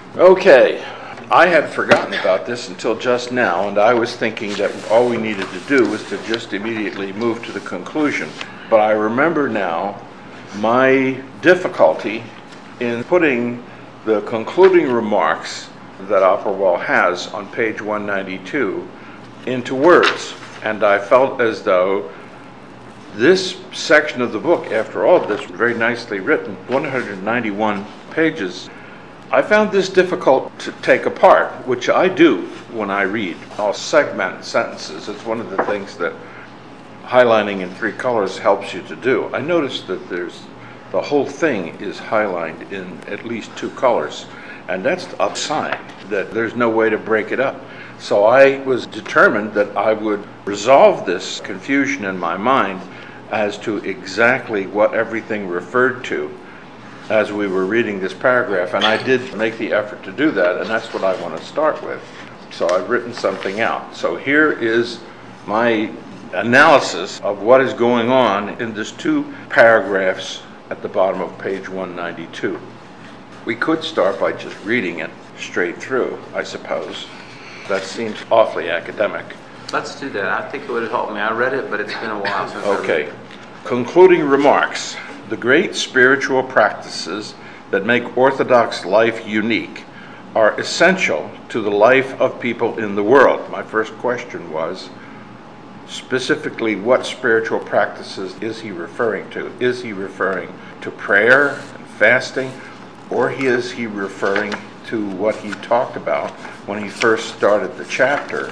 Okay, I had forgotten about this until just now, and I was thinking that all we needed to do was to just immediately move to the conclusion. But I remember now my difficulty in putting the concluding remarks that Opperwell has on page 192 into words. And I felt as though this section of the book, after all this very nicely written, 191 pages, I found this difficult to take apart, which I do when I read. I'll segment sentences. It's one of the things that highlighting in 3 colors helps you to do. I noticed that the whole thing is highlined in at least 2 colors, and that's a sign that there's no way to break it up. So I was determined that I would resolve this confusion in my mind as to exactly what everything referred to as we were reading this paragraph, and I did make the effort to do that, and that's what I want to start with. So I've written something out. So here is my analysis of what is going on in these 2 paragraphs at the bottom of page 192. We could start by just reading it straight through, I suppose. That seems awfully academic. Let's do that. I think it would have helped me. I read it, but it's been a while since I read it. Okay. Concluding remarks. The great spiritual practices that make Orthodox life unique are essential to the life of people in the world. My first question was, specifically, what spiritual practices is he referring to? Is he referring to prayer and fasting, or is he referring to what he talked about when he first started the chapter?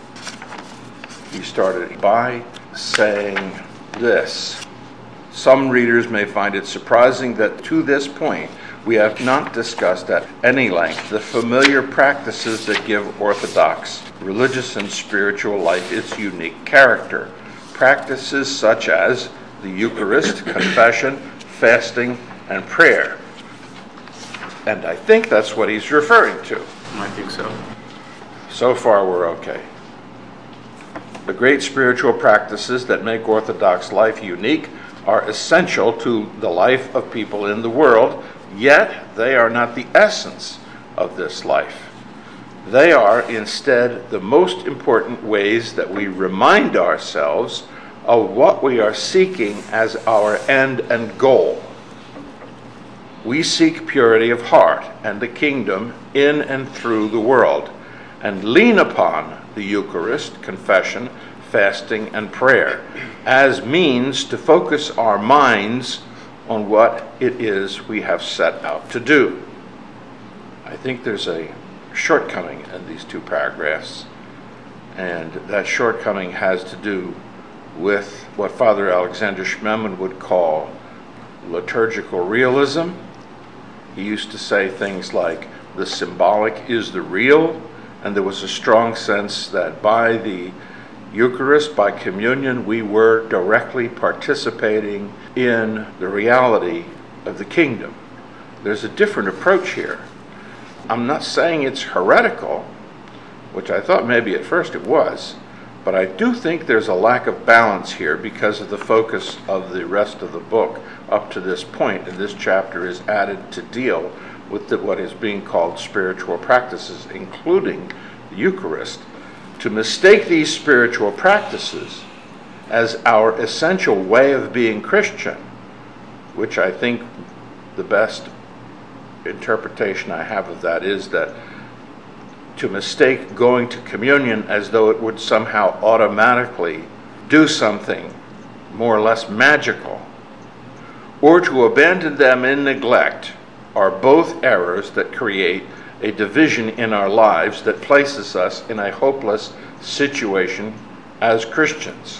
He started by saying this: some readers may find it surprising that to this point we have not discussed at any length the familiar practices that give Orthodox religious and spiritual life its unique character. Practices such as the Eucharist, confession, fasting, and prayer. And I think that's what he's referring to. I think so. So far we're okay. The great spiritual practices that make Orthodox life unique are essential to the life of people in the world, yet they are not the essence of this life. They are instead the most important ways that we remind ourselves of what we are seeking as our end and goal. We seek purity of heart and the kingdom in and through the world, and lean upon the Eucharist, confession, fasting, and prayer as means to focus our minds on what it is we have set out to do. I think there's a shortcoming in these 2 paragraphs, and that shortcoming has to do with what Father Alexander Schmemann would call liturgical realism. He used to say things like, the symbolic is the real, and there was a strong sense that by the Eucharist, by communion, we were directly participating in the reality of the kingdom. There's a different approach here. I'm not saying it's heretical, which I thought maybe at first it was, but I do think there's a lack of balance here because of the focus of the rest of the book up to this point, and this chapter is added to deal with what is being called spiritual practices, including the Eucharist. To mistake these spiritual practices as our essential way of being Christian, which I think the best interpretation I have of that is that to mistake going to communion as though it would somehow automatically do something more or less magical, or to abandon them in neglect, are both errors that create a division in our lives that places us in a hopeless situation as Christians.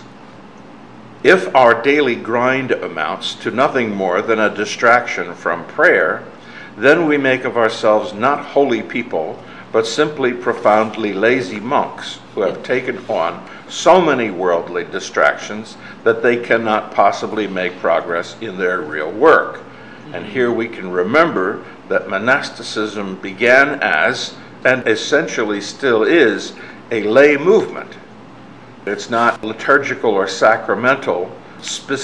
If our daily grind amounts to nothing more than a distraction from prayer, then we make of ourselves not holy people, but simply profoundly lazy monks who have taken on so many worldly distractions that they cannot possibly make progress in their real work. And here we can remember that monasticism began as, and essentially still is, a lay movement. It's not liturgical or sacramental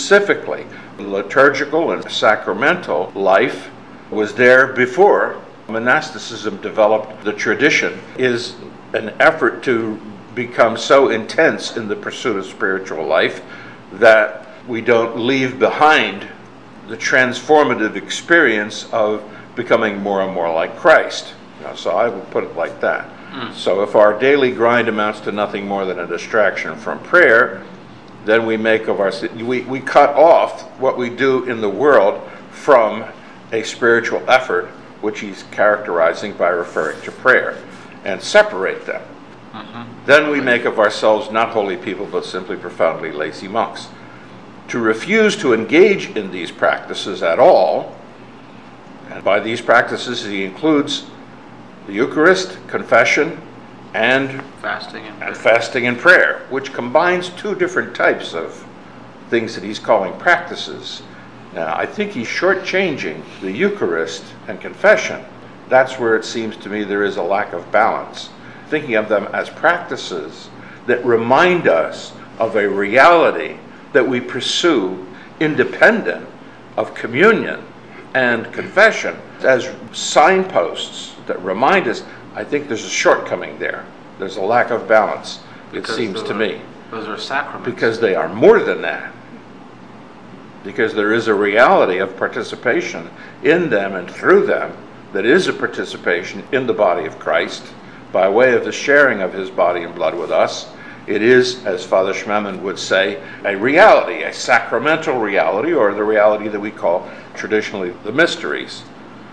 specifically. Liturgical and sacramental life was there before monasticism developed the tradition, is an effort to become so intense in the pursuit of spiritual life that we don't leave behind the transformative experience of becoming more and more like Christ. So I would put it like that. So if our daily grind amounts to nothing more than a distraction from prayer, then we make of we cut off what we do in the world from a spiritual effort, which he's characterizing by referring to prayer, and separate them. Then we make of ourselves not holy people, but simply profoundly lazy monks. To refuse to engage in these practices at all, and by these practices he includes the Eucharist, confession, and fasting and prayer, which combines two different types of things that he's calling practices. Now, I think he's shortchanging the Eucharist and confession. That's where it seems to me there is a lack of balance. Thinking of them as practices that remind us of a reality that we pursue independent of communion and confession as signposts that remind us. I think there's a shortcoming there. There's a lack of balance, it seems to me. Those are sacraments. Because they are more than that. Because there is a reality of participation in them and through them that is a participation in the body of Christ by way of the sharing of his body and blood with us. It is, as Father Schmemann would say, a reality, a sacramental reality, or the reality that we call traditionally the mysteries.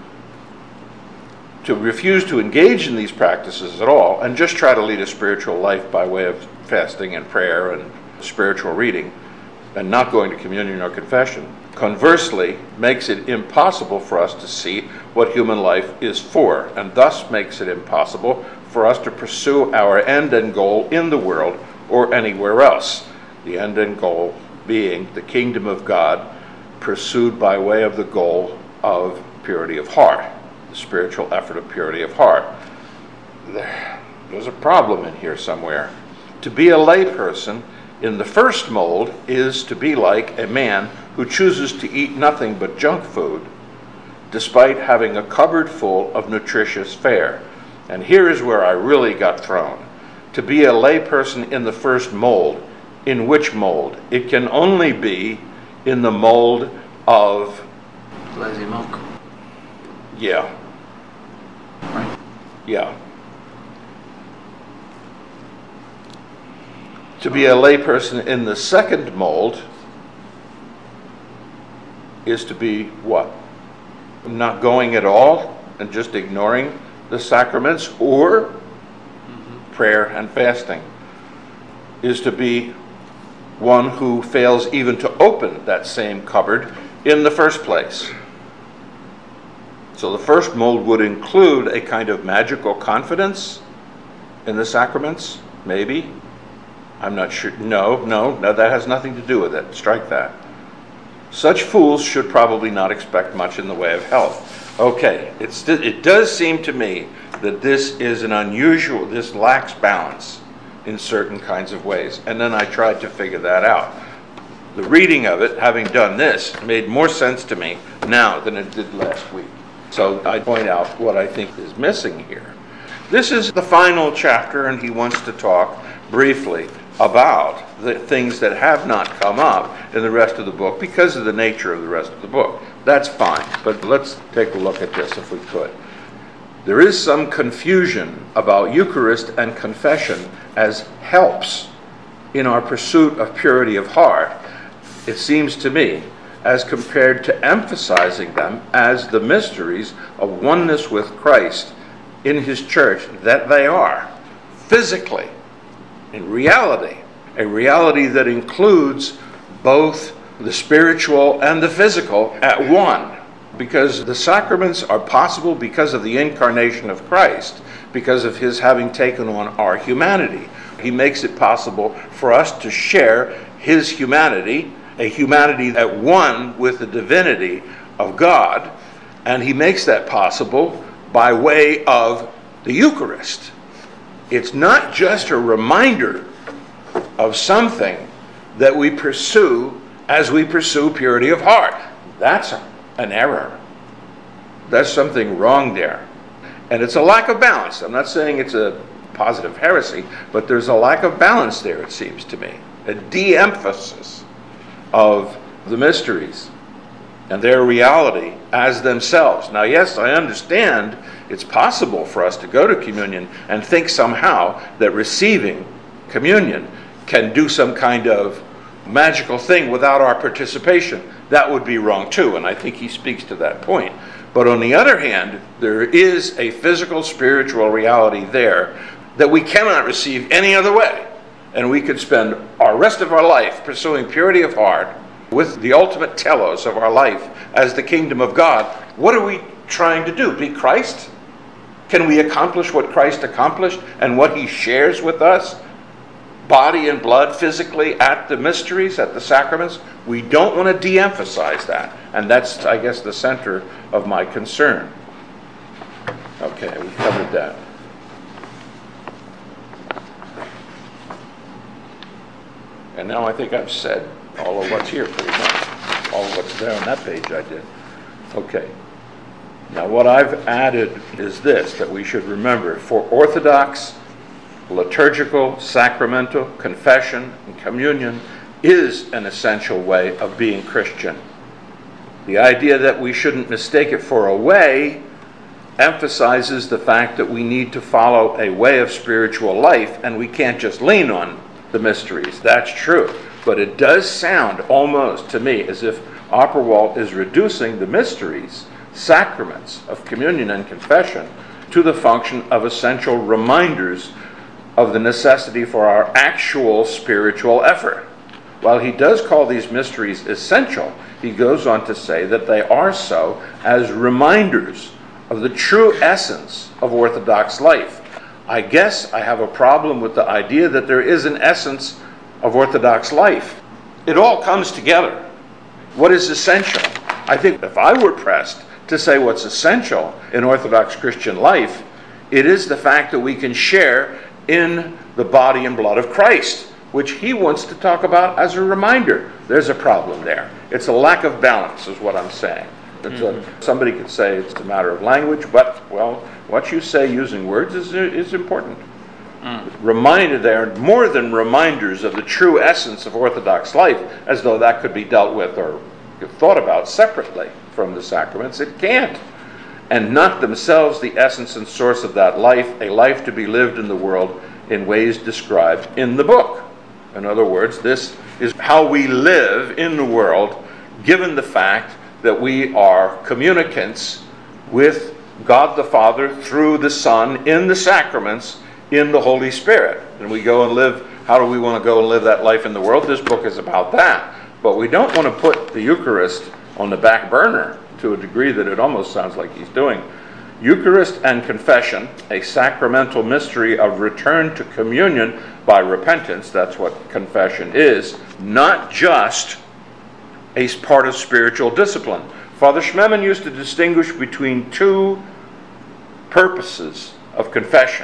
To refuse to engage in these practices at all and just try to lead a spiritual life by way of fasting and prayer and spiritual reading and not going to communion or confession, conversely, makes it impossible for us to see what human life is for, and thus makes it impossible for us to pursue our end and goal in the world or anywhere else. The end and goal being the kingdom of God, pursued by way of the goal of purity of heart, the spiritual effort of purity of heart. There's a problem in here somewhere. To be a layperson in the first mold is to be like a man who chooses to eat nothing but junk food, despite having a cupboard full of nutritious fare. And here is where I really got thrown. To be a layperson in the first mold. In which mold? It can only be in the mold of... lazy monk. Yeah. Right. Yeah. To be a layperson in the second mold is to be what? Not going at all and just ignoring the sacraments, or prayer and fasting. Is to be one who fails even to open that same cupboard in the first place. So the first mold would include a kind of magical confidence in the sacraments, maybe. I'm not sure. No, that has nothing to do with it. Strike that. Such fools should probably not expect much in the way of health. Okay, it does seem to me that this is this lacks balance in certain kinds of ways. And then I tried to figure that out. The reading of it, having done this, made more sense to me now than it did last week. So I point out what I think is missing here. This is the final chapter, and he wants to talk briefly about the things that have not come up in the rest of the book because of the nature of the rest of the book. That's fine, but let's take a look at this if we could. There is some confusion about Eucharist and confession as helps in our pursuit of purity of heart, it seems to me, as compared to emphasizing them as the mysteries of oneness with Christ in his church that they are, physically, in reality, a reality that includes both the spiritual and the physical at one. Because the sacraments are possible because of the incarnation of Christ, because of his having taken on our humanity. He makes it possible for us to share his humanity, a humanity at one with the divinity of God, and he makes that possible by way of the Eucharist. It's not just a reminder of something that we pursue as we pursue purity of heart. That's an error. There's something wrong there. And it's a lack of balance. I'm not saying it's a positive heresy, but there's a lack of balance there, it seems to me. A de-emphasis of the mysteries and their reality as themselves. Now, yes, I understand it's possible for us to go to communion and think somehow that receiving communion can do some kind of magical thing without our participation. That would be wrong too, and I think he speaks to that point. But on the other hand, there is a physical, spiritual reality there that we cannot receive any other way. And we could spend our rest of our life pursuing purity of heart with the ultimate telos of our life as the kingdom of God. What are we trying to do? Be Christ? Can we accomplish what Christ accomplished and what he shares with us? Body and blood physically at the mysteries, at the sacraments? We don't want to de-emphasize that. And that's, I guess, the center of my concern. Okay, we covered that. And now I think I've said all of what's here pretty much. All of what's there on that page I did. Okay. Now what I've added is this, that we should remember. For Orthodox, liturgical, sacramental, confession, and communion is an essential way of being Christian. The idea that we shouldn't mistake it for a way emphasizes the fact that we need to follow a way of spiritual life, and we can't just lean on the mysteries. That's true. But it does sound almost to me as if Opperwalt is reducing the mysteries, sacraments of communion and confession, to the function of essential reminders of the necessity for our actual spiritual effort. While he does call these mysteries essential, he goes on to say that they are so as reminders of the true essence of Orthodox life. I guess I have a problem with the idea that there is an essence of Orthodox life. It all comes together. What is essential? I think if I were pressed to say what's essential in Orthodox Christian life, it is the fact that we can share in the body and blood of Christ, which he wants to talk about as a reminder. There's a problem there. It's a lack of balance, is what I'm saying. Somebody could say it's a matter of language, but, well, what you say using words is important. Reminded, they are more than reminders of the true essence of Orthodox life, as though that could be dealt with or thought about separately from the sacraments. It can't. And not themselves the essence and source of that life, a life to be lived in the world in ways described in the book. In other words, this is how we live in the world, given the fact that we are communicants with God the Father through the Son in the sacraments, in the Holy Spirit. And we go and live, how do we want to go and live that life in the world? This book is about that. But we don't want to put the Eucharist on the back burner to a degree that it almost sounds like he's doing. Eucharist and confession, a sacramental mystery of return to communion by repentance, that's what confession is, not just a part of spiritual discipline. Father Schmemann used to distinguish between two purposes of confession.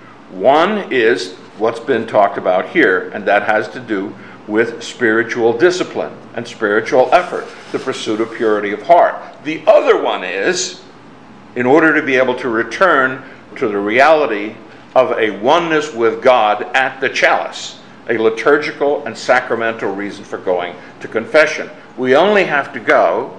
One is what's been talked about here, and that has to do with spiritual discipline and spiritual effort, the pursuit of purity of heart. The other one is, in order to be able to return to the reality of a oneness with God at the chalice, a liturgical and sacramental reason for going to confession. We only have to go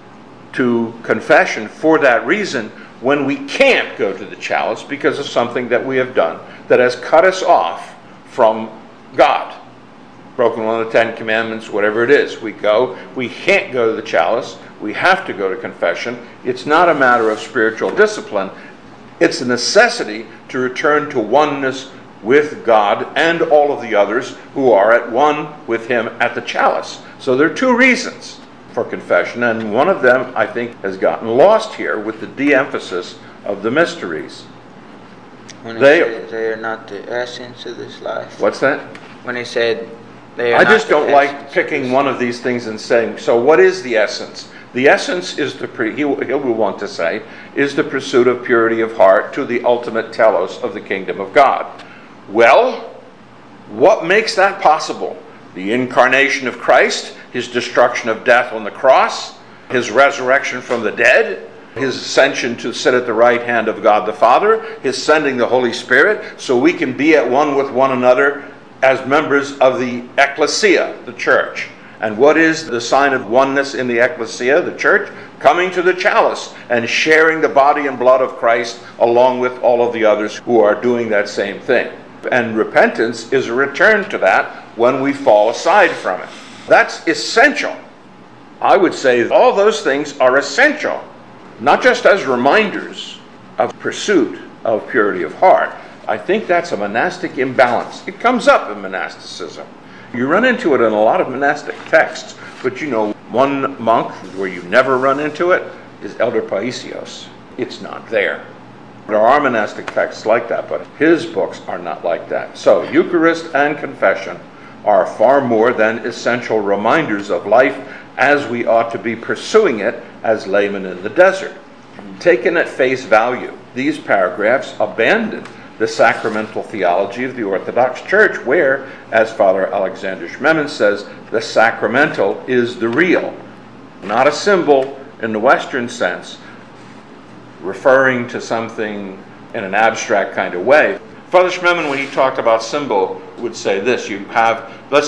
to confession for that reason when we can't go to the chalice because of something that we have done that has cut us off from God. Broken one of the 10 Commandments, whatever it is. We can't go to the chalice. We have to go to confession. It's not a matter of spiritual discipline. It's a necessity to return to oneness with God and all of the others who are at one with him at the chalice. So there are two reasons for confession, and one of them, I think, has gotten lost here with the de-emphasis of the mysteries. When they are not the essence of this life. What's that? When he said they are I not just don't the like essence picking one of these things and saying, so what is the essence? The essence is he will want to say, is the pursuit of purity of heart to the ultimate telos of the kingdom of God. Well, what makes that possible? The incarnation of Christ, his destruction of death on the cross, his resurrection from the dead, His ascension to sit at the right hand of God the Father, His sending the Holy Spirit, so we can be at one with one another as members of the ecclesia, the church. And what is the sign of oneness in the ecclesia, the church? Coming to the chalice and sharing the body and blood of Christ along with all of the others who are doing that same thing. And repentance is a return to that when we fall aside from it. That's essential. I would say all those things are essential, not just as reminders of pursuit of purity of heart. I think that's a monastic imbalance. It comes up in monasticism. You run into it in a lot of monastic texts, but one monk where you never run into it is Elder Paisios. It's not there. There are monastic texts like that, but his books are not like that. So Eucharist and confession are far more than essential reminders of life as we ought to be pursuing it as laymen in the desert. Taken at face value, these paragraphs abandon the sacramental theology of the Orthodox Church, where, as Father Alexander Schmemann says, the sacramental is the real, not a symbol in the Western sense, referring to something in an abstract kind of way. Father Schmemann, when he talked about symbol, would say this: you have, let's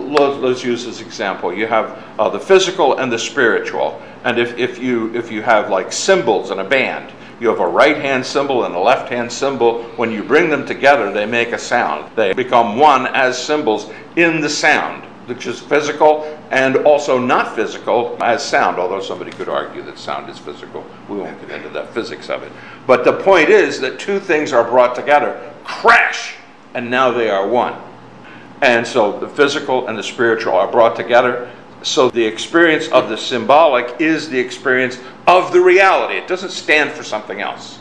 use this example. You have the physical and the spiritual, and if you have like cymbals in a band, you have a right-hand symbol and a left-hand symbol. When you bring them together, they make a sound. They become one as symbols in the sound, which is physical and also not physical as sound, although somebody could argue that sound is physical. We won't get into the physics of it. But the point is that two things are brought together, crash, and now they are one. And so the physical and the spiritual are brought together. So the experience of the symbolic is the experience of the reality. It doesn't stand for something else.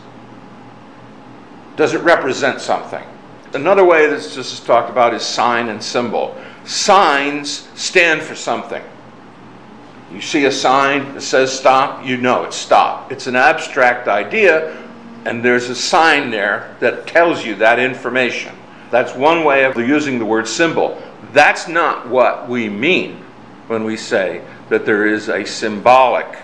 It doesn't represent something. Another way this is talked about is sign and symbol. Signs stand for something. You see a sign that says stop, you know it's stop. It's an abstract idea, and there's a sign there that tells you that information. That's one way of using the word symbol. That's not what we mean when we say that there is a symbolic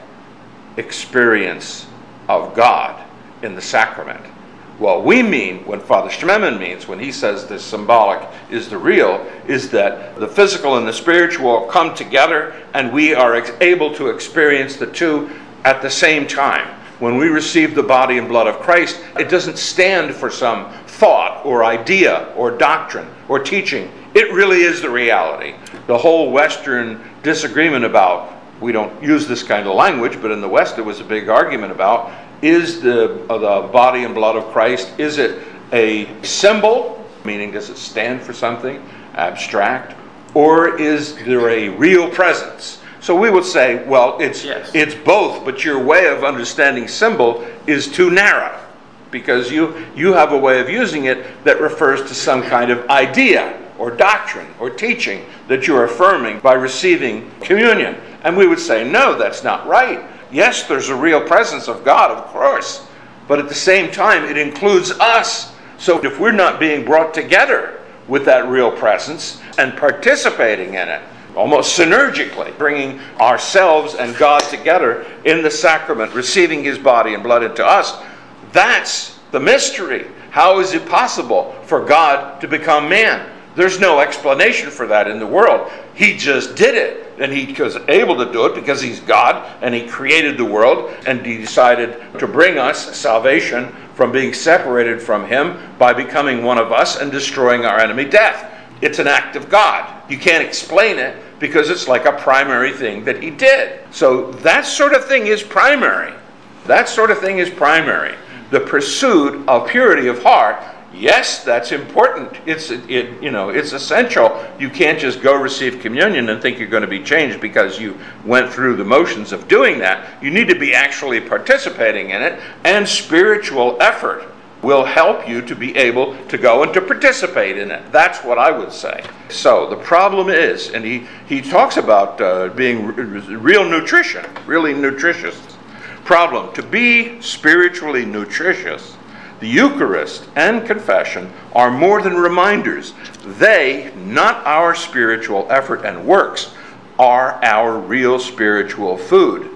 experience of God in the sacrament. What we mean, what Father Schmemann means when he says the symbolic is the real, is that the physical and the spiritual come together and we are able to experience the two at the same time. When we receive the body and blood of Christ, it doesn't stand for some thought or idea or doctrine or teaching. It really is the reality. The whole Western disagreement about, we don't use this kind of language, but in the West it was a big argument about, is the body and blood of Christ, is it a symbol, meaning does it stand for something abstract, or is there a real presence? So we would say, well, it's both, but your way of understanding symbol is too narrow, because you have a way of using it that refers to some kind of idea or doctrine or teaching that you're affirming by receiving communion. And we would say, no, that's not right. Yes, there's a real presence of God, of course, but at the same time, it includes us. So if we're not being brought together with that real presence and participating in it, almost synergically, bringing ourselves and God together in the sacrament, receiving His body and blood into us, that's the mystery. How is it possible for God to become man? There's no explanation for that in the world. He just did it. And He was able to do it because He's God and He created the world, and He decided to bring us salvation from being separated from Him by becoming one of us and destroying our enemy, death. It's an act of God. You can't explain it because it's like a primary thing that He did. So that sort of thing is primary. That sort of thing is primary. The pursuit of purity of heart, yes, that's important. It's essential. You can't just go receive communion and think you're going to be changed because you went through the motions of doing that. You need to be actually participating in it, and spiritual effort will help you to be able to go and to participate in it. That's what I would say. So the problem is, and he talks about being real nutrition, really nutritious. Problem, to be spiritually nutritious, the Eucharist and confession are more than reminders. They, not our spiritual effort and works, are our real spiritual food.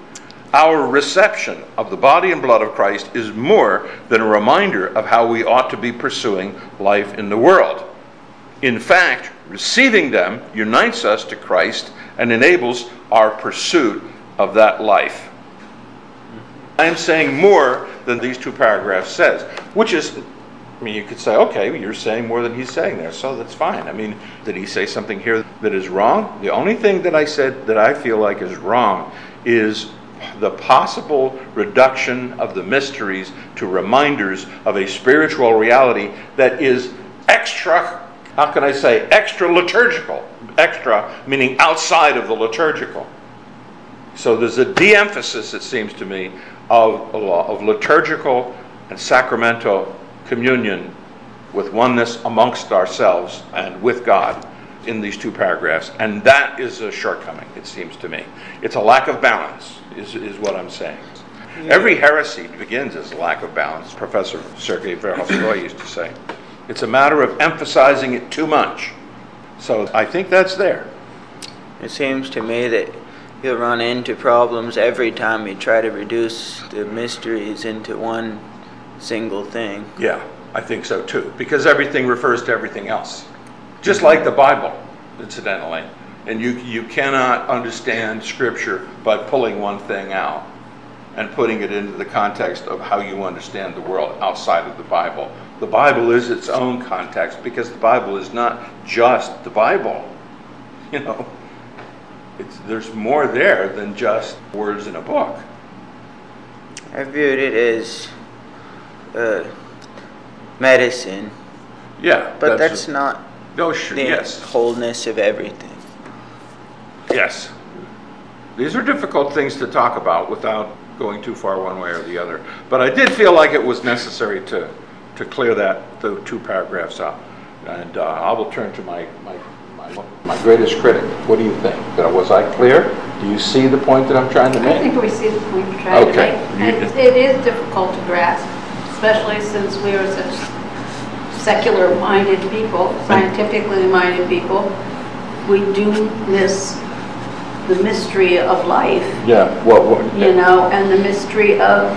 Our reception of the body and blood of Christ is more than a reminder of how we ought to be pursuing life in the world. In fact, receiving them unites us to Christ and enables our pursuit of that life. I am saying more than these two paragraphs says, which is, I mean, you could say, okay, you're saying more than he's saying there, so that's fine. I mean, did he say something here that is wrong? The only thing that I said that I feel like is wrong is the possible reduction of the mysteries to reminders of a spiritual reality that is extra, how can I say, extra liturgical. Extra meaning outside of the liturgical. So there's a de-emphasis, it seems to me, of liturgical and sacramental communion with oneness amongst ourselves and with God in these two paragraphs. And that is a shortcoming, it seems to me. It's a lack of balance, is what I'm saying. Yeah. Every heresy begins as a lack of balance, Professor Sergei Verhofstadt used to say. It's a matter of emphasizing it too much. So I think that's there. It seems to me that you'll run into problems every time you try to reduce the mysteries into one single thing. Yeah, I think so too, because everything refers to everything else. Just like the Bible, incidentally. And you cannot understand Scripture by pulling one thing out and putting it into the context of how you understand the world outside of the Bible. The Bible is its own context because the Bible is not just the Bible. You know, there's more there than just words in a book. I viewed it as medicine. Yeah. But that's not the yes. wholeness of everything. Yes. These are difficult things to talk about without going too far one way or the other. But I did feel like it was necessary to clear the two paragraphs up. And I will turn to my greatest critic. What do you think? Was I clear? Do you see the point that I'm trying to make? I think we see the point you're trying to make. And it is difficult to grasp, especially since we are such secular-minded people, scientifically-minded people. We do miss the mystery of life. Yeah. You know, and the mystery of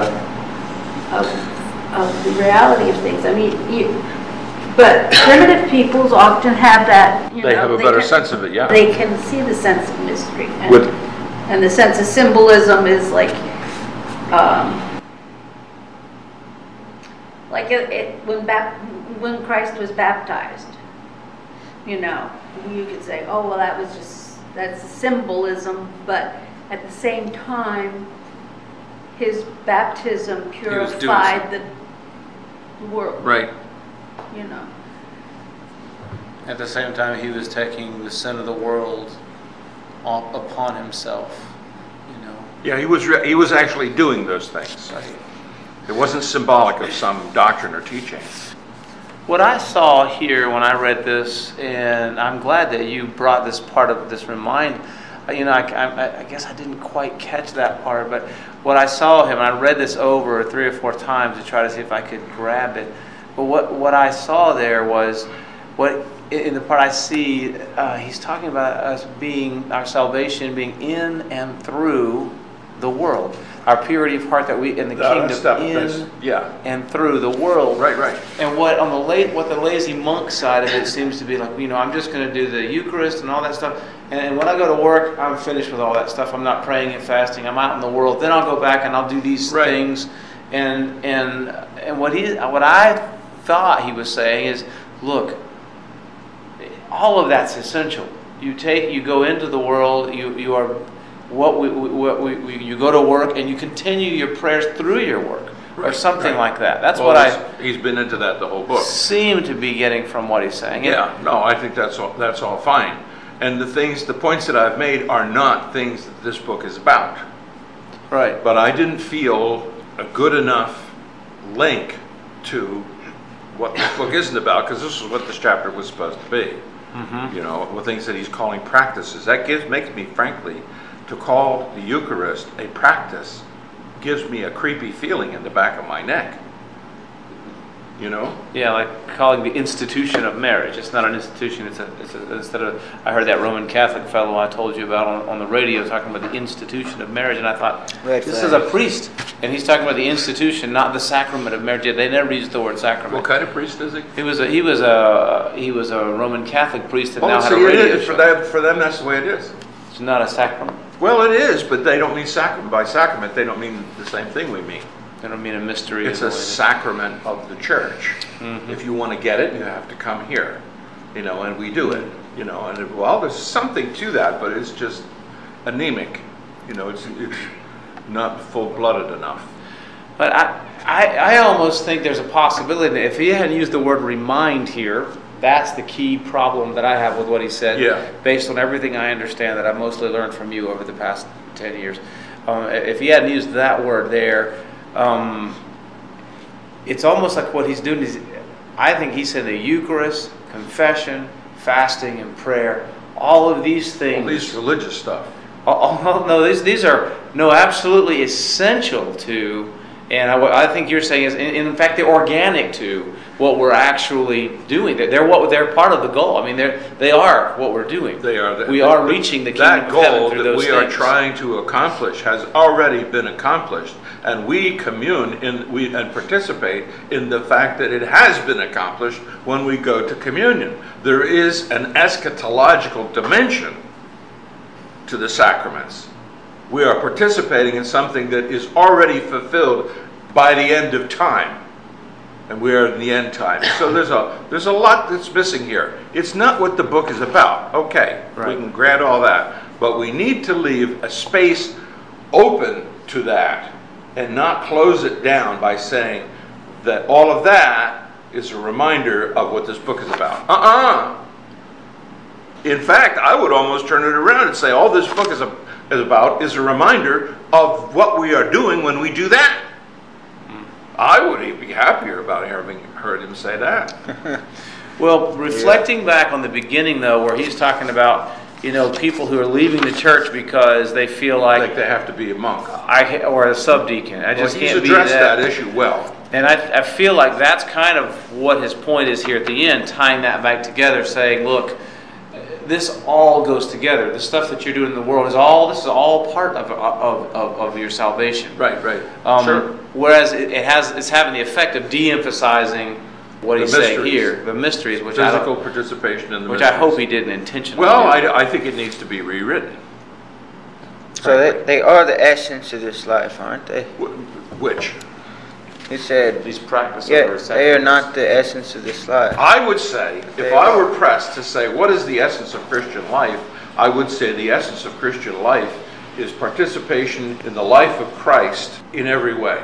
the reality of things. I mean, but primitive peoples often have that. They have a better sense of it. Yeah. They can see the sense of mystery, and the sense of symbolism is like when Christ was baptized. You know, you could say, oh well, that's a symbolism, but at the same time, his baptism purified the world. Right. You know. At the same time, he was taking the sin of the world upon himself. You know. Yeah, he was actually doing those things. Right. It wasn't symbolic of some doctrine or teaching. What I saw here when I read this, and I'm glad that you brought this part of this remind. You know, I guess I didn't quite catch that part, but what I saw him, I read this over 3 or 4 times to try to see if I could grab it. But what I saw there was, in the part I see, he's talking about us our salvation being in and through the world. Our purity of heart that we in the kingdom and through the world. Right. And what the lazy monk side of it seems to be like, you know, I'm just going to do the Eucharist and all that stuff. And when I go to work, I'm finished with all that stuff. I'm not praying and fasting. I'm out in the world. Then I'll go back and I'll do these things. And what I thought he was saying is, look, all of that's essential. You go into the world. You are. You go to work and you continue your prayers through your work, or something like that. That's he's been into that the whole book. Seem to be getting from what he's saying. Yeah, no, I think that's all fine. And the points that I've made are not things that this book is about. Right. But I didn't feel a good enough link to what this book isn't about, because this is what this chapter was supposed to be. Mm-hmm. You know, the things that he's calling practices. That makes me, frankly, to call the Eucharist a practice gives me a creepy feeling in the back of my neck. you know? Yeah, like calling the institution of marriage. It's not an institution. Instead of, I heard that Roman Catholic fellow I told you about on the radio talking about the institution of marriage, and I thought, this is a priest, and he's talking about the institution, not the sacrament of marriage. They never used the word sacrament. What kind of priest is he? He was a Roman Catholic priest that now had a radio show. For them, that's the way it is. It's not a sacrament. Well, it is, but they don't mean sacrament. By sacrament, they don't mean the same thing we mean. They don't mean a mystery. It's a sacrament of the church. Mm-hmm. If you want to get it, you have to come here, and we do it, and well, there's something to that, but it's just anemic, it's not full-blooded enough. But I almost think there's a possibility that if he hadn't used the word remind here, that's the key problem that I have with what he said. Yeah. Based on everything I understand that I've mostly learned from you over the past 10 years. If he hadn't used that word there, it's almost like what he's doing is, I think he said the Eucharist, confession, fasting, and prayer, all of these things. All these religious stuff. These are absolutely essential to, and I think you're saying is, in fact, they're organic to what we're actually doing. They're part of the goal. I mean, they are what we're doing. They are. We are reaching the kingdom of heaven through those things. That goal that we are trying to accomplish has already been accomplished, and we commune and participate in the fact that it has been accomplished when we go to communion. There is an eschatological dimension to the sacraments. We are participating in something that is already fulfilled by the end of time. And we are in the end time. So there's a lot that's missing here. It's not what the book is about. Okay, right. We can grant all that. But we need to leave a space open to that and not close it down by saying that all of that is a reminder of what this book is about. In fact, I would almost turn it around and say all this book is about is a reminder of what we are doing when we do that. I would be happier about having heard him say that. Well, reflecting back on the beginning, though, where he's talking about, people who are leaving the church because they feel like they have to be a monk or a subdeacon. I just can't be that. He's addressed that issue well. And I feel like that's kind of what his point is here at the end, tying that back together, saying, look, this all goes together. The stuff that you're doing in the world is all part of your salvation. Right. Sure. Whereas it's having the effect of de-emphasizing what he's saying here, the mysteries, which physical participation in the which mysteries. I hope he didn't intentionally. Well, I think it needs to be rewritten. So they are the essence of this life, aren't they? Which? He said, these practices they are not the essence of this life. I would say, if I were pressed to say what is the essence of Christian life, I would say the essence of Christian life is participation in the life of Christ in every way.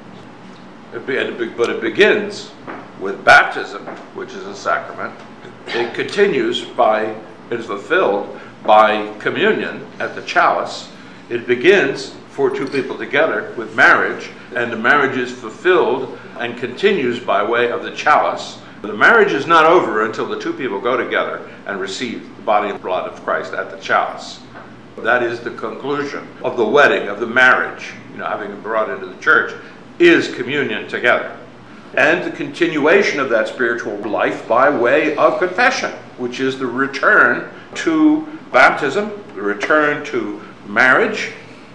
But it begins with baptism, which is a sacrament. It continues it is fulfilled by communion at the chalice. It begins for two people together with marriage, and the marriage is fulfilled and continues by way of the chalice. The marriage is not over until the two people go together and receive the body and blood of Christ at the chalice. That is the conclusion of the wedding, of the marriage, having been brought into the church, is communion together. And the continuation of that spiritual life by way of confession, which is the return to baptism, the return to marriage,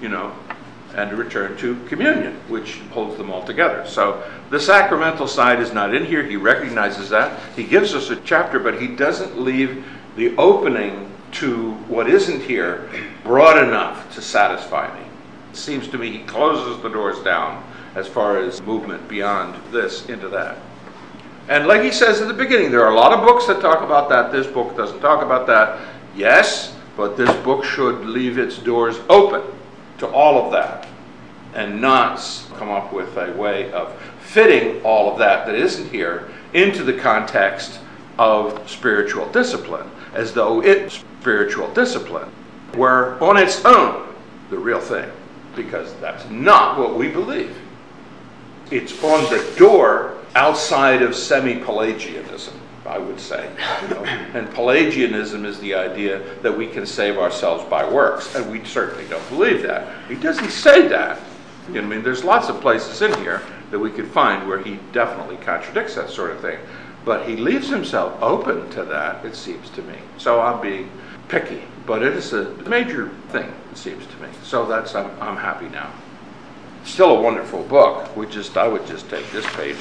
and return to communion, which holds them all together. So the sacramental side is not in here. He recognizes that. He gives us a chapter, but he doesn't leave the opening to what isn't here broad enough to satisfy me. It seems to me he closes the doors down as far as movement beyond this into that. And like he says at the beginning, there are a lot of books that talk about that. This book doesn't talk about that. Yes, but this book should leave its doors open to all of that and not come up with a way of fitting all of that isn't here into the context of spiritual discipline, as though spiritual discipline were on its own the real thing, because that's not what we believe. It's on the door outside of semi-Pelagianism, I would say. And Pelagianism is the idea that we can save ourselves by works, and we certainly don't believe that. He doesn't say that. There's lots of places in here that we could find where he definitely contradicts that sort of thing. But he leaves himself open to that, it seems to me. So I'm being picky, but it is a major thing, it seems to me. So I'm happy now. Still a wonderful book. I would just take this page,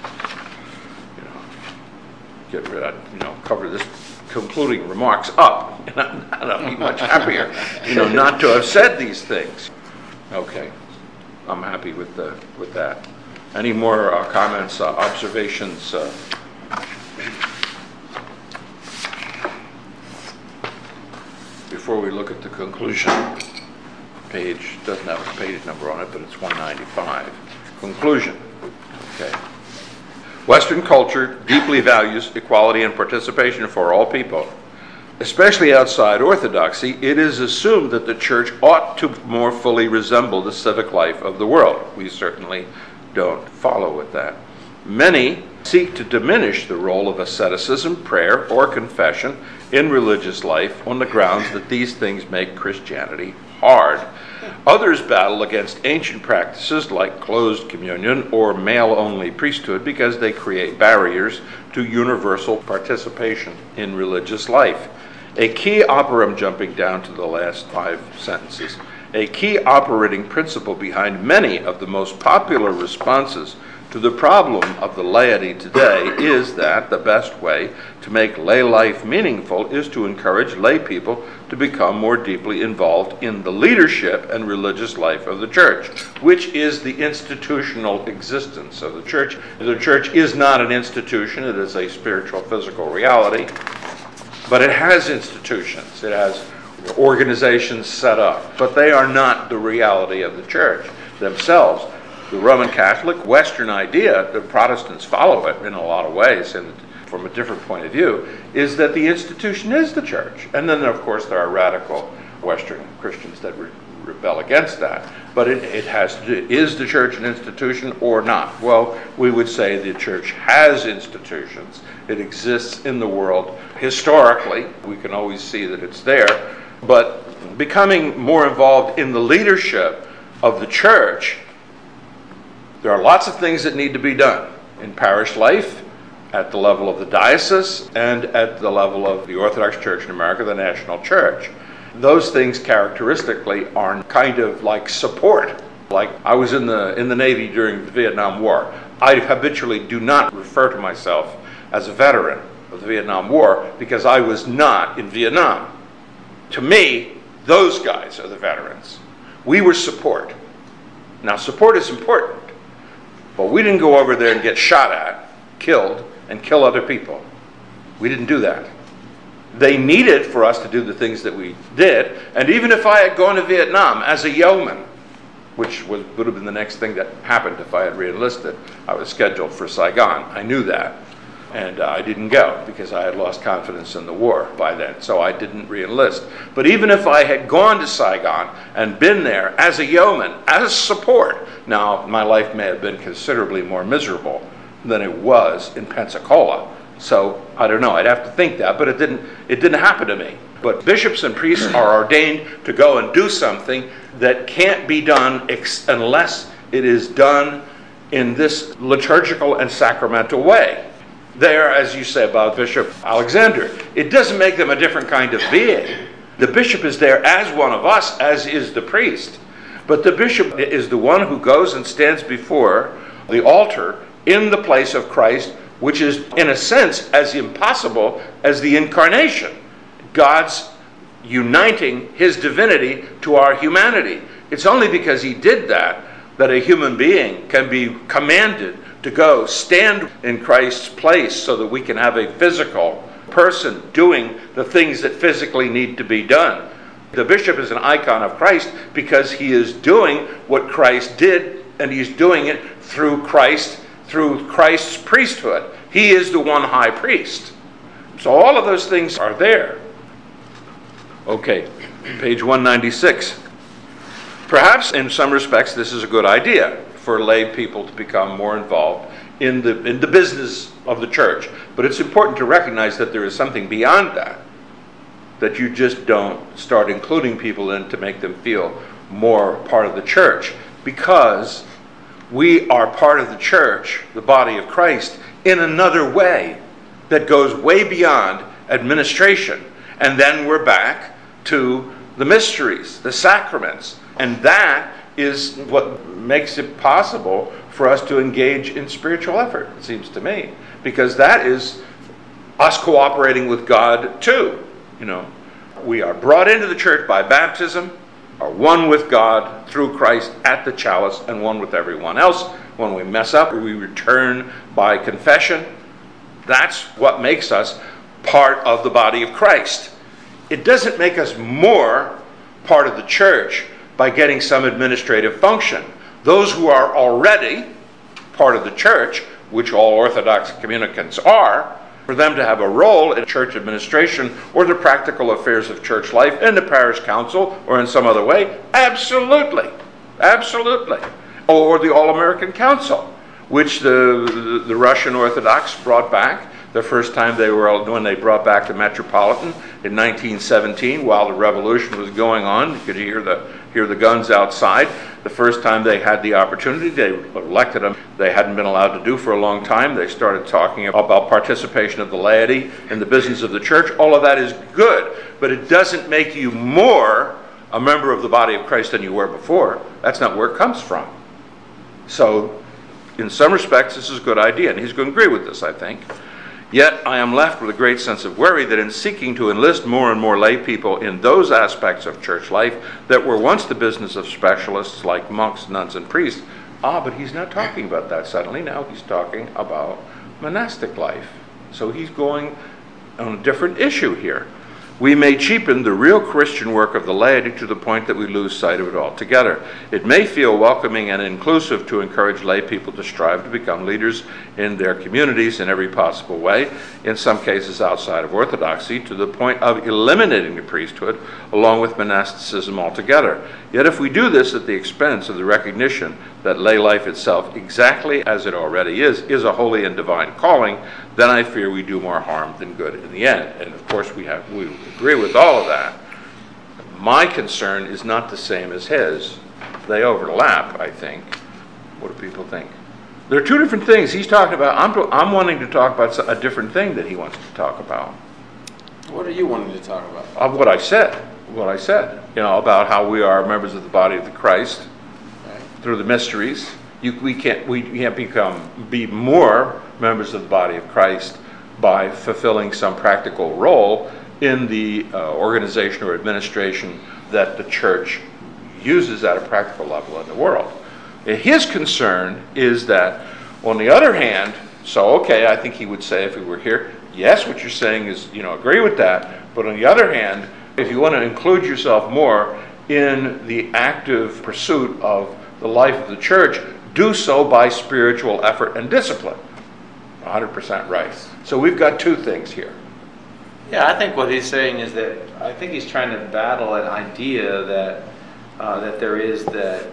get rid of, cover this concluding remarks up, and I'll be much happier, not to have said these things. Okay, I'm happy with that. Any more comments, observations? Before we look at the conclusion, page doesn't have a page number on it, but it's 195. Conclusion. Okay. Western culture deeply values equality and participation for all people. Especially outside Orthodoxy, it is assumed that the church ought to more fully resemble the civic life of the world. We certainly don't follow with that. Many seek to diminish the role of asceticism, prayer, or confession in religious life on the grounds that these things make Christianity hard. Others battle against ancient practices like closed communion or male-only priesthood because they create barriers to universal participation in religious life. I'm jumping down to the last 5 sentences. A key operating principle behind many of the most popular responses to the problem of the laity today is that the best way to make lay life meaningful is to encourage lay people to become more deeply involved in the leadership and religious life of the church, which is the institutional existence of the church. The church is not an institution, it is a spiritual, physical reality, but it has institutions, it has organizations set up, but they are not the reality of the church themselves. The Roman Catholic Western idea, the Protestants follow it in a lot of ways, and from a different point of view, is that the institution is the church. And then, of course, there are radical Western Christians that rebel against that. But it has to do, is the church an institution or not? Well, we would say the church has institutions. It exists in the world. Historically, we can always see that it's there. But becoming more involved in the leadership of the church, there are lots of things that need to be done in parish life, at the level of the diocese, and at the level of the Orthodox Church in America, the national church. Those things characteristically are kind of like support. Like I was in the Navy during the Vietnam War. I habitually do not refer to myself as a veteran of the Vietnam War because I was not in Vietnam. To me, those guys are the veterans. We were support. Now, support is important. But we didn't go over there and get shot at, killed, and kill other people. We didn't do that. They needed for us to do the things that we did. And even if I had gone to Vietnam as a yeoman, which would have been the next thing that happened if I had re-enlisted, I was scheduled for Saigon. I knew that. And I didn't go because I had lost confidence in the war by then. So I didn't re-enlist. But even if I had gone to Saigon and been there as a yeoman, as support, now my life may have been considerably more miserable than it was in Pensacola. So I don't know, I'd have to think that, but it didn't happen to me. But bishops and priests are ordained to go and do something that can't be done unless it is done in this liturgical and sacramental way. There, as you say about Bishop Alexander, it doesn't make them a different kind of being. The bishop is there as one of us, as is the priest. But the bishop is the one who goes and stands before the altar in the place of Christ, which is, in a sense, as impossible as the incarnation. God's uniting his divinity to our humanity. It's only because he did that a human being can be commanded to go stand in Christ's place so that we can have a physical person doing the things that physically need to be done. The bishop is an icon of Christ because he is doing what Christ did, and he's doing it through Christ's priesthood. He is the one high priest. So all of those things are there. Okay, page 196. Perhaps in some respects this is a good idea for lay people to become more involved in the business of the church. But it's important to recognize that there is something beyond that you just don't start including people in to make them feel more part of the church. Because we are part of the church, the body of Christ, in another way that goes way beyond administration. And then we're back to the mysteries, the sacraments. And that is what makes it possible for us to engage in spiritual effort, it seems to me. Because that is us cooperating with God too. We are brought into the church by baptism, are one with God through Christ at the chalice, and one with everyone else. When we mess up, we return by confession. That's what makes us part of the body of Christ. It doesn't make us more part of the church by getting some administrative function. Those who are already part of the church, which all Orthodox communicants are, for them to have a role in church administration or the practical affairs of church life in the parish council or in some other way, absolutely. Absolutely. Or the All-American Council, which the Russian Orthodox brought back the first time when they brought back the Metropolitan in 1917 while the revolution was going on. You could hear the guns outside. The first time they had the opportunity, they elected them. They hadn't been allowed to do for a long time. They started talking about participation of the laity in the business of the church. All of that is good, but it doesn't make you more a member of the body of Christ than you were before. That's not where it comes from. So, in some respects, this is a good idea, and he's going to agree with this, I think. Yet I am left with a great sense of worry that in seeking to enlist more and more lay people in those aspects of church life that were once the business of specialists like monks, nuns, and priests. But he's not talking about that suddenly. Now he's talking about monastic life. So he's going on a different issue here. We may cheapen the real Christian work of the laity to the point that we lose sight of it altogether. It may feel welcoming and inclusive to encourage lay people to strive to become leaders in their communities in every possible way, in some cases outside of orthodoxy, to the point of eliminating the priesthood along with monasticism altogether. Yet if we do this at the expense of the recognition that lay life itself, exactly as it already is a holy and divine calling, then I fear we do more harm than good in the end. And of course we agree with all of that. My concern is not the same as his. They overlap, I think. What do people think? There are two different things he's talking about. I'm wanting to talk about a different thing that he wants to talk about. What are you wanting to talk about? What I said. About how we are members of the body of the Christ through the mysteries. We can't be more members of the body of Christ by fulfilling some practical role in the organization or administration that the church uses at a practical level in the world. His concern is that, on the other hand, I think he would say if he were here, yes, what you're saying is, agree with that, but on the other hand, if you want to include yourself more in the active pursuit of the life of the church, do so by spiritual effort and discipline. 100% right. So we've got two things here. Yeah, I think what he's saying is that I think he's trying to battle an idea that there is that,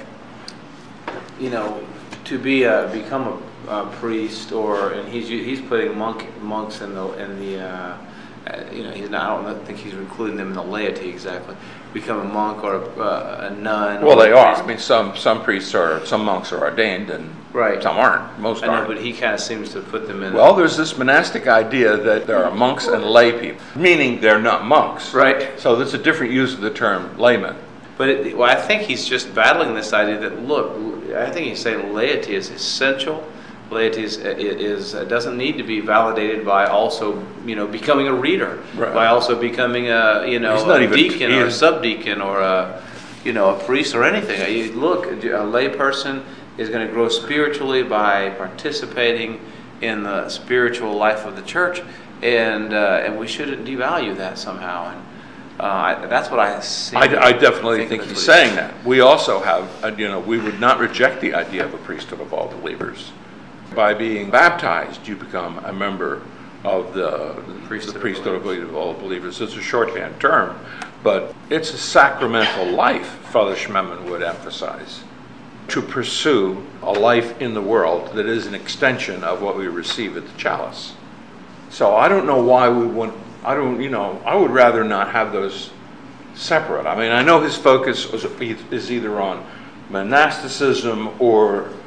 to become a priest, and he's putting monks in the I don't think he's including them in the laity exactly. Become a monk or a nun. Well, they are. I mean, some monks are ordained, and right. Some aren't. Most aren't. But he kind of seems to put them in. Well, there's this monastic idea that there are monks and lay people, meaning they're not monks. Right. So that's a different use of the term layman. But I think he's just battling this idea that, look, I think he's saying laity is essential. Laity doesn't need to be validated by also, becoming a reader, right. By also becoming a deacon or a subdeacon or a priest or anything. Look, a lay person is going to grow spiritually by participating in the spiritual life of the church, and we shouldn't devalue that somehow. And that's what I see. I definitely think he's saying that. We also have, we would not reject the idea of a priesthood of all believers. By being baptized, you become a member of the priesthood of all believers. It's a shorthand term, but it's a sacramental life, Father Schmemann would emphasize, to pursue a life in the world that is an extension of what we receive at the chalice. So I don't know why we wouldn't, I would rather not have those separate. I mean, I know his focus is either on monasticism or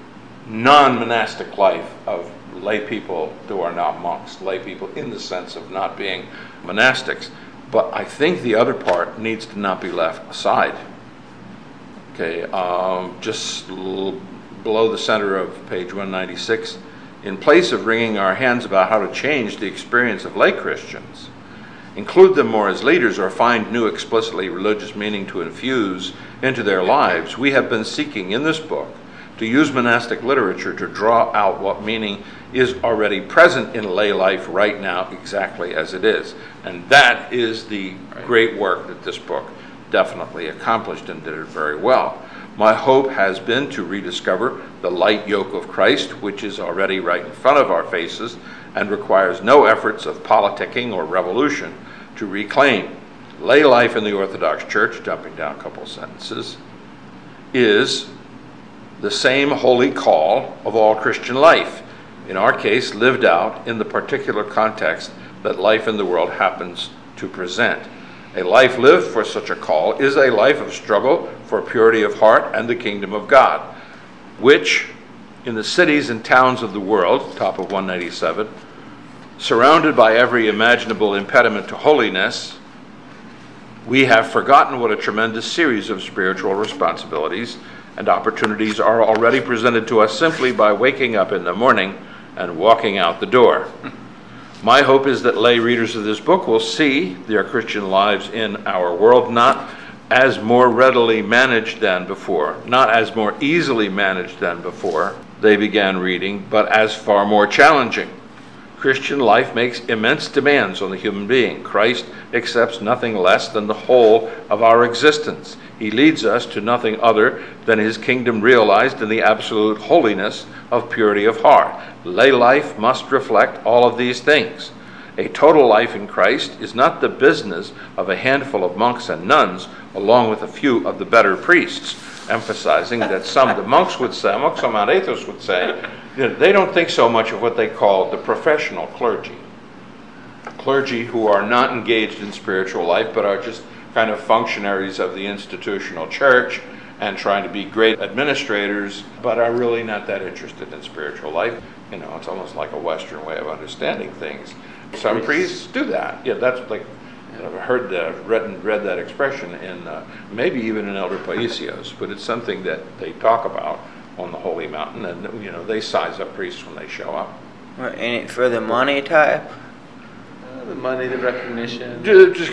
non-monastic life of lay people who are not monks, lay people in the sense of not being monastics. But I think the other part needs to not be left aside. Okay, just below the center of page 196, in place of wringing our hands about how to change the experience of lay Christians, include them more as leaders, or find new explicitly religious meaning to infuse into their lives, we have been seeking in this book to use monastic literature to draw out what meaning is already present in lay life right now, exactly as it is. And that is the great work that this book definitely accomplished, and did it very well. My hope has been to rediscover the light yoke of Christ, which is already right in front of our faces and requires no efforts of politicking or revolution to reclaim. Lay life in the Orthodox Church, jumping down a couple sentences, is the same holy call of all Christian life, in our case lived out in the particular context that life in the world happens to present. A life lived for such a call is a life of struggle for purity of heart and the kingdom of God, which in the cities and towns of the world, top of 197, surrounded by every imaginable impediment to holiness, we have forgotten what a tremendous series of spiritual responsibilities and opportunities are already presented to us simply by waking up in the morning and walking out the door. My hope is that lay readers of this book will see their Christian lives in our world not as more readily managed than before, not as more easily managed than before they began reading, but as far more challenging. Christian life makes immense demands on the human being. Christ accepts nothing less than the whole of our existence. He leads us to nothing other than his kingdom realized in the absolute holiness of purity of heart. Lay life must reflect all of these things. A total life in Christ is not the business of a handful of monks and nuns, along with a few of the better priests, emphasizing that the monks would say, some atheists would say, they don't think so much of what they call the professional clergy. Clergy who are not engaged in spiritual life, but are just kind of functionaries of the institutional church and trying to be great administrators, but are really not that interested in spiritual life. It's almost like a Western way of understanding things. Some priests do that. Yeah, that's like, I've heard that, read that expression in maybe even in Elder Paisios, but it's something that they talk about on the Holy Mountain, and they size up priests when they show up. In it for the money type? The money, the recognition.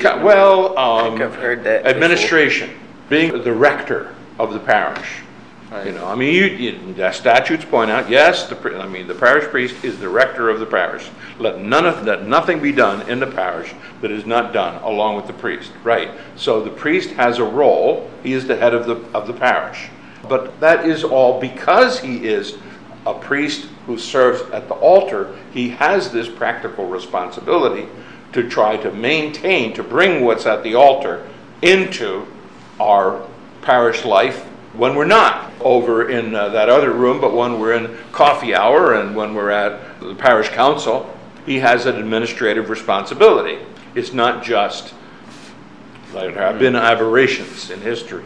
I think I've heard that administration, being the rector of the parish. Right. The statutes point out, yes, the parish priest is the rector of the parish. Let nothing be done in the parish that is not done along with the priest. Right. So the priest has a role. He is the head of the parish. But that is all because he is a priest who serves at the altar. He has this practical responsibility to try to maintain, to bring what's at the altar into our parish life when we're not over in that other room, but when we're in coffee hour and when we're at the parish council. He has an administrative responsibility. It's not just, there have been aberrations in history.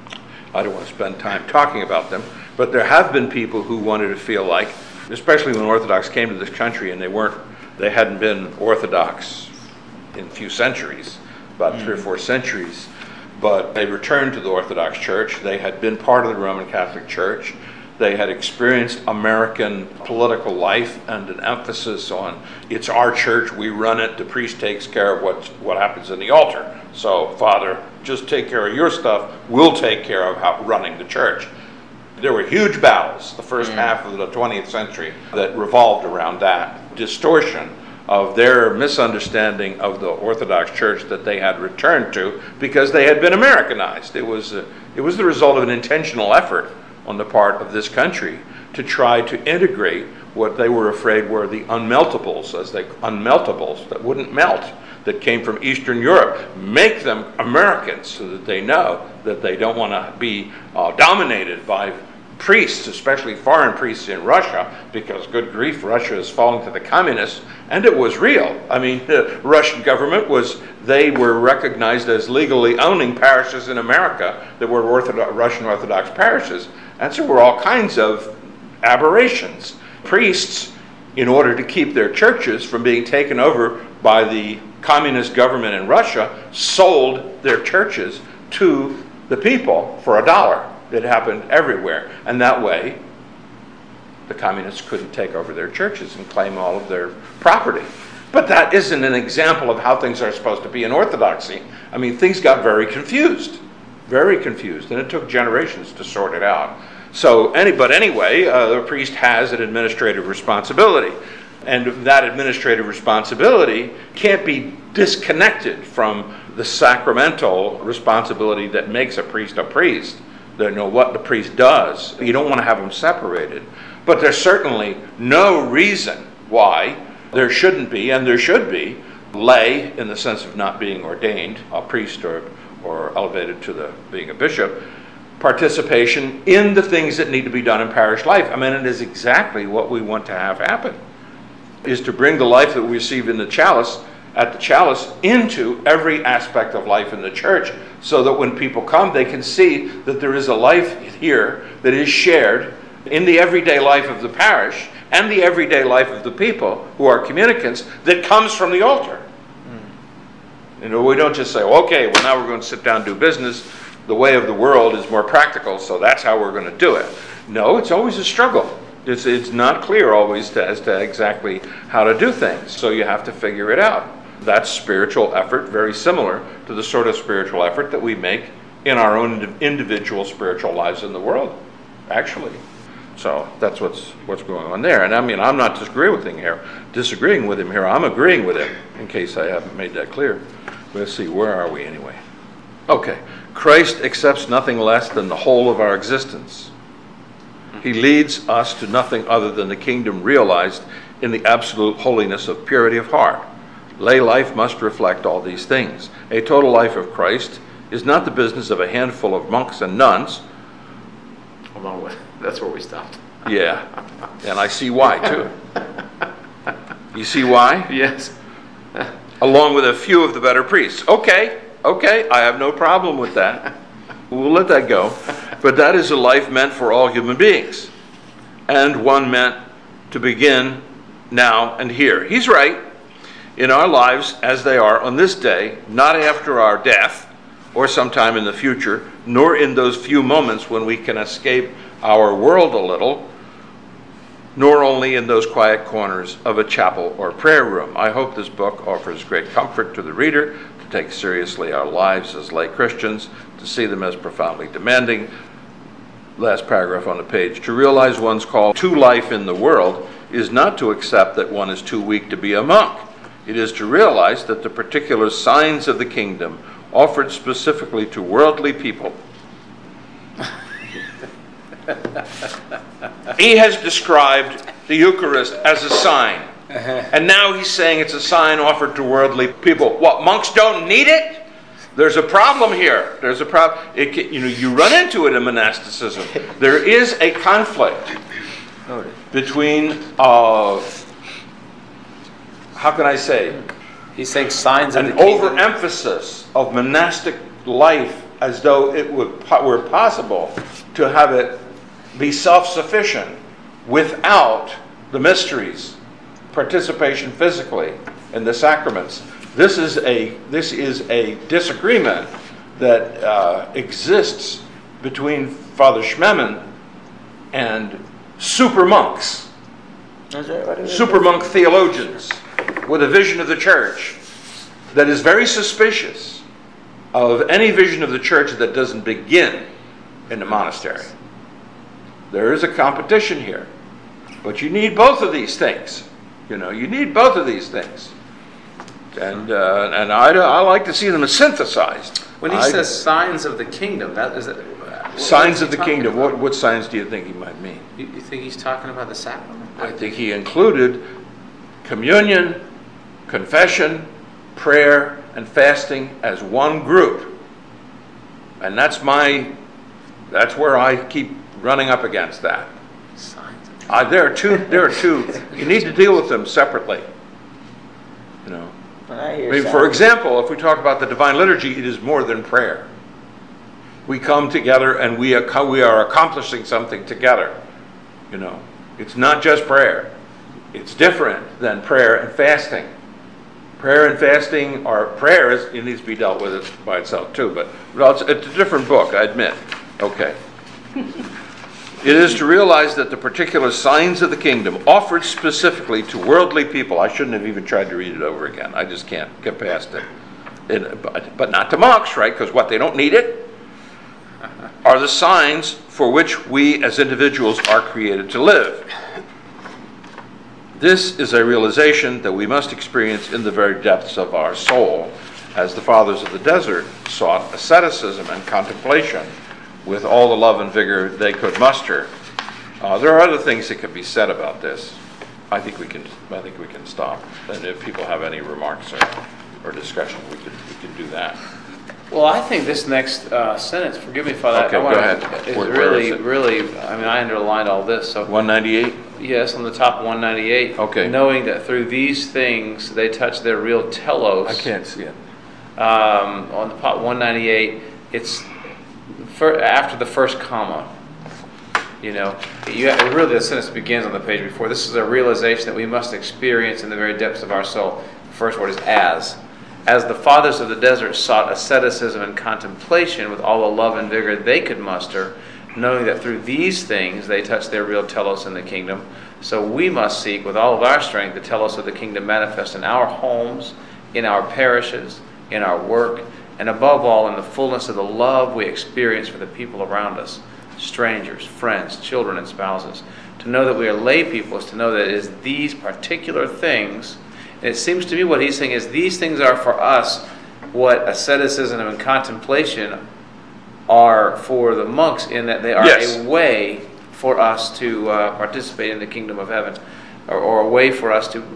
I don't want to spend time talking about them, but there have been people who wanted to feel like, especially when Orthodox came to this country and they hadn't been Orthodox in a few centuries, about 3 or 4 centuries, but they returned to the Orthodox Church. They had been part of the Roman Catholic Church. They had experienced American political life and an emphasis on, it's our church, we run it, the priest takes care of what happens in the altar. So, Father, just take care of your stuff, we'll take care of running the church. There were huge battles the first half of the 20th century that revolved around that distortion of their misunderstanding of the Orthodox Church that they had returned to because they had been Americanized. It was the result of an intentional effort on the part of this country to try to integrate what they were afraid were the unmeltables that wouldn't melt, that came from Eastern Europe. Make them Americans so that they know that they don't want to be dominated by priests, especially foreign priests in Russia, because good grief, Russia is falling to the communists, and it was real. The Russian government they were recognized as legally owning parishes in America that were Russian Orthodox parishes, and so were all kinds of aberrations. Priests, in order to keep their churches from being taken over by the communist government in Russia, sold their churches to the people for $1. It happened everywhere. And that way, the communists couldn't take over their churches and claim all of their property. But that isn't an example of how things are supposed to be in Orthodoxy. I mean, things got very confused, and it took generations to sort it out. But anyway, the priest has an administrative responsibility. And that administrative responsibility can't be disconnected from the sacramental responsibility that makes a priest, what the priest does. You don't want to have them separated. But there's certainly no reason why there shouldn't be, and there should be, lay, in the sense of not being ordained, a priest or elevated to being a bishop, participation in the things that need to be done in parish life. I mean, it is exactly what we want to have happen, is to bring the life that we receive in the chalice, into every aspect of life in the church, so that when people come, they can see that there is a life here that is shared in the everyday life of the parish and the everyday life of the people who are communicants, that comes from the altar. We don't just say, okay, well, now we're going to sit down and do business. The way of the world is more practical, so that's how we're going to do it. No, it's always a struggle. It's not clear always as to exactly how to do things, so you have to figure it out. That's spiritual effort, very similar to the sort of spiritual effort that we make in our own individual spiritual lives in the world, actually. So that's what's going on there. And I mean, I'm not disagreeing with him here. I'm agreeing with him, in case I haven't made that clear. Let's see, where are we anyway? Okay. Christ accepts nothing less than the whole of our existence. He leads us to nothing other than the kingdom realized in the absolute holiness of purity of heart. Lay life must reflect all these things. A total life of Christ is not the business of a handful of monks and nuns. Hold on, that's where we stopped. Yeah, and I see why, too. You see why? Yes. Along with a few of the better priests. Okay, I have no problem with that. We'll let that go. But that is a life meant for all human beings, and one meant to begin now and here. He's right. In our lives as they are on this day, not after our death or sometime in the future, nor in those few moments when we can escape our world a little, nor only in those quiet corners of a chapel or prayer room. I hope this book offers great comfort to the reader to take seriously our lives as lay Christians, to see them as profoundly demanding. Last paragraph on the page. To realize one's call to life in the world is not to accept that one is too weak to be a monk. It is to realize that the particular signs of the kingdom offered specifically to worldly people. He has described the Eucharist as a sign. And now he's saying it's a sign offered to worldly people. What, monks don't need it? There's a problem here. There's a problem. You run into it in monasticism. There is a conflict between, how can I say? He's saying signs of an the kingdom. overemphasis of monastic life as though it were possible to have it be self-sufficient without the mysteries, participation physically in the sacraments. This is a disagreement that exists between Father Schmemann and super monks, super monk theologians with a vision of the church that is very suspicious of any vision of the church that doesn't begin in the monastery. There is a competition here, but you need both of these things. You need both of these things. And I like to see them synthesized. When he says signs of the kingdom, that is it. Signs of the kingdom. What signs do you think he might mean? You think he's talking about the sacrament? I think he included communion, confession, prayer, and fasting as one group. And that's where I keep running up against that. Signs of the kingdom. There are two. You need to deal with them separately. For example, if we talk about the Divine Liturgy, it is more than prayer. We come together and we are accomplishing something together. It's not just prayer. It's different than prayer and fasting. Prayer and fasting are prayers. It needs to be dealt with it by itself too, but it's a different book, I admit. Okay. It is to realize that the particular signs of the kingdom offered specifically to worldly people, I shouldn't have even tried to read it over again. I just can't get past it. But not to monks, right? Because what, they don't need it? Are the signs for which we as individuals are created to live. This is a realization that we must experience in the very depths of our soul, as the fathers of the desert sought asceticism and contemplation with all the love and vigor they could muster. There are other things that can be said about this. I think we can stop. And if people have any remarks or discussion, we can do that. Well, I think this next sentence, forgive me for that. Okay, go ahead. Is Where is it? really, I mean, I underlined all this. So 198? yes, on the top of 198. Okay. Knowing that through these things they touch their real telos. I can't see it. On the top 198, it's after the first comma. You know, really the sentence begins on the page before. This is a realization that we must experience in the very depths of our soul. The first word is as. As the fathers of the desert sought asceticism and contemplation with all the love and vigor they could muster, knowing that through these things they touch their real telos in the kingdom, so we must seek with all of our strength the telos of the kingdom manifest in our homes, in our parishes, in our work, and above all in the fullness of the love we experience for the people around us, strangers, friends, children, and spouses. To know that we are lay people is to know that it is these particular things. And it seems to me what he's saying is these things are for us what asceticism and contemplation are for the monks, in that they are a way for us to participate in the kingdom of heaven, or a way for us to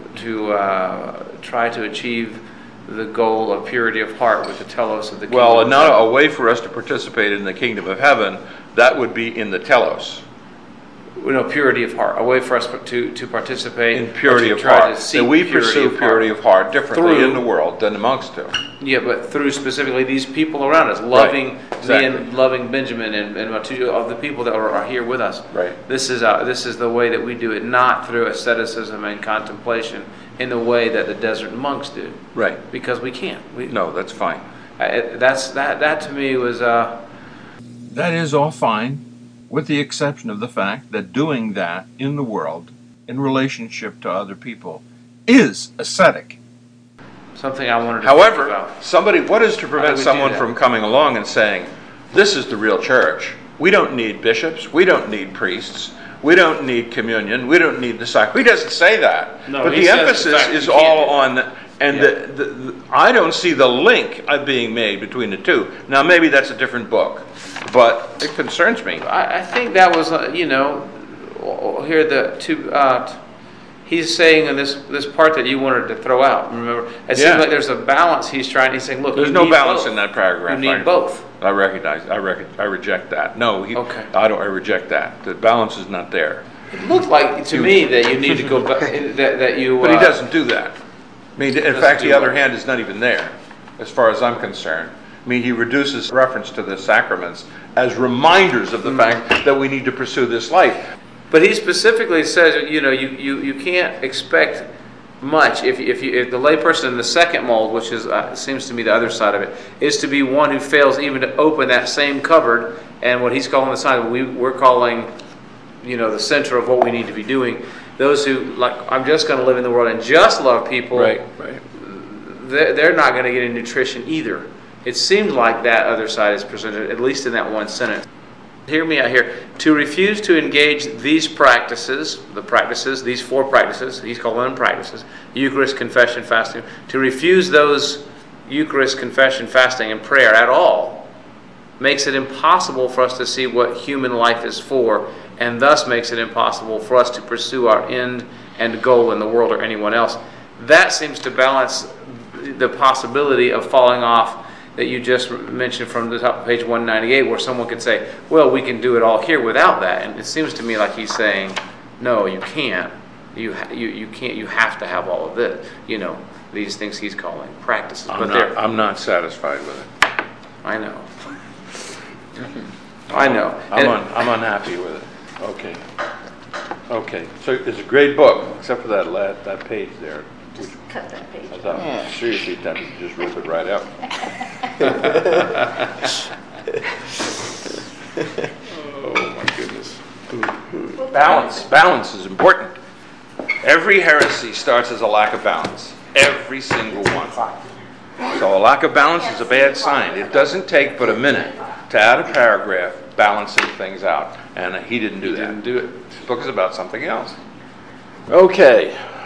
try to achieve the goal of purity of heart with the telos of the kingdom. Well, not a way for us to participate in the kingdom of heaven. That would be in the telos. No, purity of heart. A way for us to participate In purity of try heart. to seek And we purity pursue of purity heart. of heart differently Through- in the world than the monks do. Yeah, but through specifically these people around us, loving exactly. me and loving Benjamin and two of the people that are here with us. Right. This is the way that we do it, not through asceticism and contemplation in the way that the desert monks do. Right. Because we can't. No, that's fine. That to me was. That is all fine, with the exception of the fact that doing that in the world, in relationship to other people, is ascetic. Something I wanted to However, think about. what is to How prevent do we do someone that? from coming along and saying, this is the real church. We don't need bishops. We don't need priests. We don't need communion. We don't need the sacrament. He doesn't say that. No, but he the says, in emphasis fact, is you can't all do on, and I don't see the link being made between the two. Now, maybe that's a different book, but it concerns me. I think that was, here the two. He's saying in this part that you wanted to throw out. Remember, it seems like there's a balance. He's saying, look, There's you no need balance both. in that paragraph. You need both. I recognize. I reject that. No, Okay. I reject that. The balance is not there. It looked like to me that you need to go back. that you. But he doesn't do that. I mean, in Doesn't fact, do the other what? hand is not even there, as far as I'm concerned. I mean, he reduces reference to the sacraments as reminders of the fact that we need to pursue this life. But he specifically says, you can't expect much if the layperson in the second mold, which is seems to me the other side of it, is to be one who fails even to open that same cupboard, and what he's calling the sign, we're calling, the center of what we need to be doing. Those who I'm just going to live in the world and just love people, Right. they're not going to get any nutrition either. It seems like that other side is presented, at least in that one sentence. Hear me out here. To refuse to engage these practices, these four practices, he's calling them practices, Eucharist, confession, fasting, to refuse those Eucharist, confession, fasting, and prayer at all makes it impossible for us to see what human life is for, and thus makes it impossible for us to pursue our end and goal in the world or anyone else. That seems to balance the possibility of falling off that you just mentioned from the top of page 198, where someone could say, well, we can do it all here without that. And it seems to me like he's saying, no, you can't. You can't. You have to have all of this. These things he's calling practices. I'm not satisfied with it. I know. I know. I'm unhappy with it. Okay. Okay, so it's a great book, except for that page there. Just cut that page. I thought, Yeah. seriously tempted to just rip it right out. Oh, my goodness. Balance is important. Every heresy starts as a lack of balance. Every single one. So a lack of balance is a bad sign. It doesn't take but a minute to add a paragraph balancing things out. And he didn't do that. Didn't do it. This book is about something else. Okay.